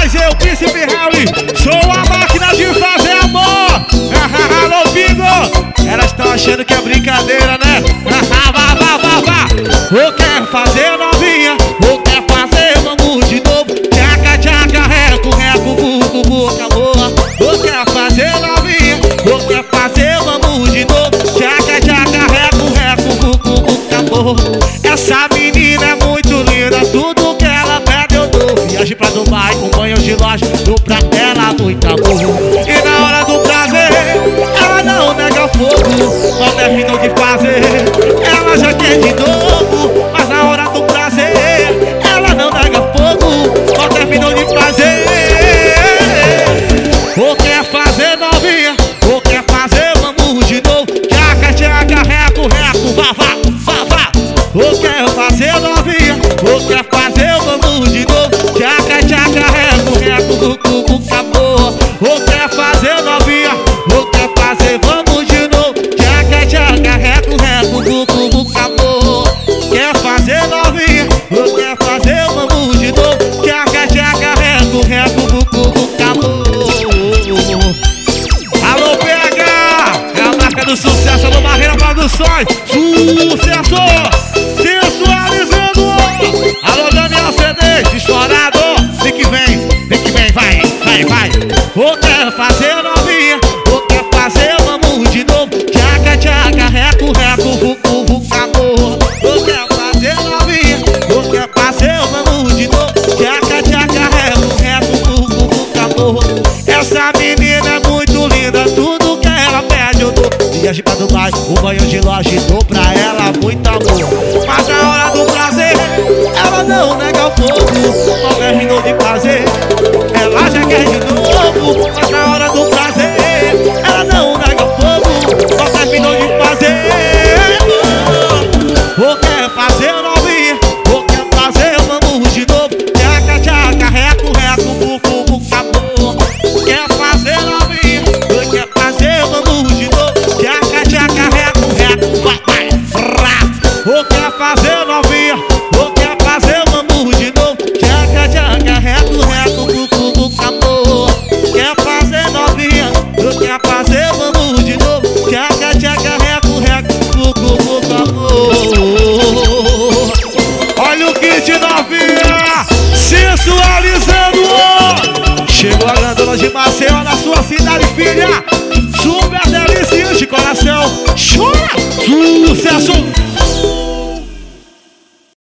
nós, eu, Príncipe Harry, sou a máquina de fazer amor. Alô, Bingo! Elas estão achando que é brincadeira, né? Ou quer fazer novinha, ou quer fazer, vamos de novo. Tchaca, tchaca, reco, reco, buco, boca boa. Ou quer fazer novinha, ou quer fazer, vamos de novo. Tchaca, tchaca, reco, reco, buco, boca boa. Essa menina é muito linda, tudo que ela pede eu dou. Viagem pra Dubai com banho de loja, dou pra ela muito amor. E na hora do prazer, ela não nega fogo. Mal terminou de fazer, ela já quer de novo. Mas na hora do prazer, ela não nega fogo. Mal terminou de fazer. Ou quer fazer novinha, ou quer fazer, vamos de novo. Tchaca, tchaca, reco, reco, vá, vá, vá, vá. Ou quer fazer novinha, ou quer fazer, vamos de novo. Tchaca, tchaca, reco, reco, bucu, buca boa. Ou quer fazer novinha, ou quer fazer, vamos de novo. Tchaca, tchaca, reco, reco, bucu, buca boa. Quer fazer novinha, ou quer fazer, vamos de novo. Tchaca, tchaca, reco, reco, bucu, buca boa. Alô, PH, é a marca do sucesso do Barreira Produções. Sucesso! Sensualizando! Alô, Daniel CD, estourado! Vem que vem, vai, vai, vai! Ou quer fazer novinha, ou quer fazer, vamos de novo. Tchaca, tchaca, reco, reco, vucu, vucu, amor. Ou quer fazer novinha, ou quer fazer, vamos de novo. Tchaca, tchaca, reco, reco, vucu, vucu, amor. Essa menina é muito linda, tudo que ela pede eu dou. Viagem pra Dubai, um banho de loja e dou pra ela muito amor. Mas na hora do prazer, ela não nega o fogo. Mal terminou de fazer, ela já quer de novo. Mas na hora do prazer, ela não nega o fogo. Mal terminou de fazer. Ou quer fazer novinha, ou quer fazer, vamos de novo. Tchaca, tchaca, reco, reco, buco, buco, amor. Quer fazer novinha, ou quer fazer, vamos de novo. Tchaca, tchaca, reco, reco, vai, vai, frá. Ou quer fazer novinha, ou quer fazer, vamos de novo. Tchaca, tchaca, reco, reco, buco, buco, amor. Quer fazer novinha, ou quer fazer, vamos de novo. Tchaca, tchaca, reco, reco, buco, buco, amor. Olha o kit novinha, sensualizando. Chegou a grandola de Maceió na sua cidade, filha. Super delicioso de coração. Chora! Sucesso!